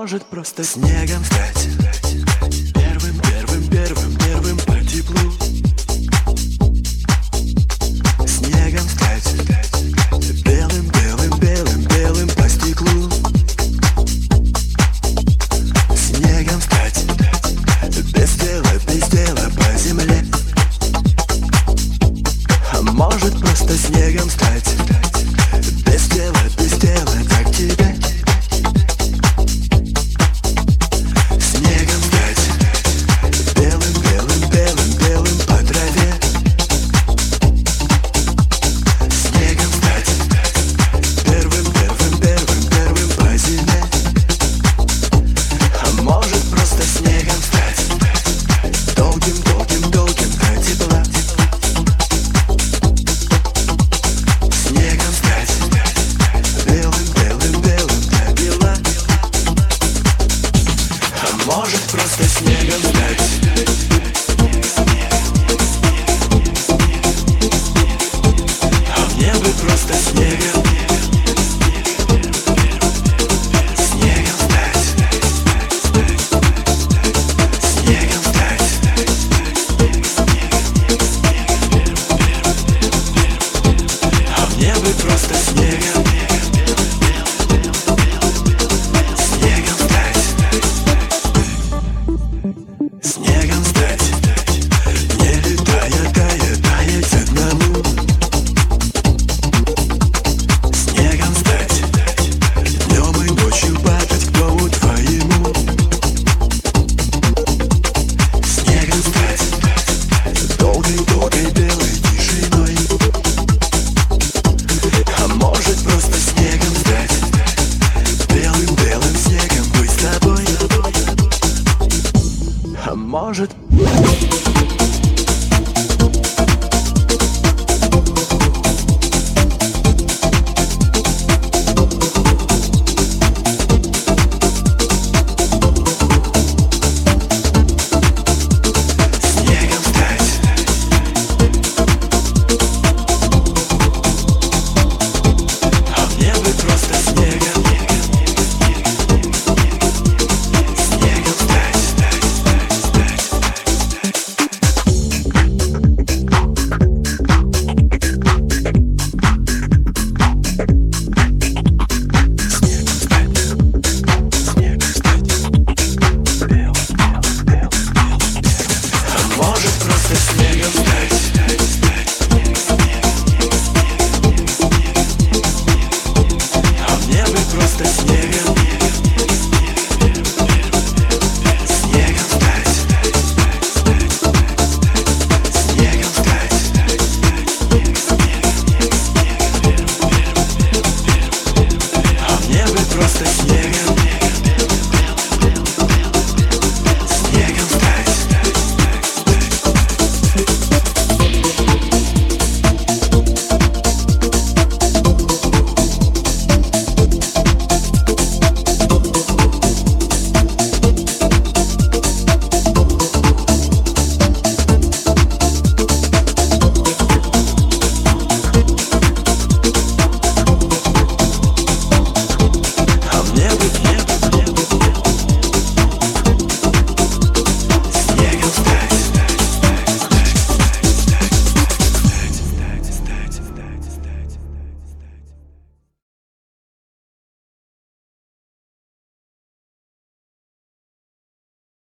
может просто снегом стать. Первым, первым, первым, первым по теплу. Снегом стать. Белым, белым, белым, белым по стеклу. Снегом стать. Без дела по земле. А может просто снегом стать. Без дела, как тебе. Снегом стать. Белым, белым, белым, белым по траве. Снегом стать. Первым, первым, первым, первым по зиме. А может просто снегом стать. Долгим, долгим, долгим до тепла. Снегом стать. Белым, белым, белым до бела. А может просто снегом стать. А мне бы просто снегом. Снегом стать. Снегом стать. А мне бы просто снегом. Снегом стать. Снегом стать. Не летая, таять одному. Снегом стать. Днем и ночью падать к дому твоему. Снегом стать. Долгой-долгой белой тишиной. А может просто снегом стать. Белым, белым снегом быть с тобой. А может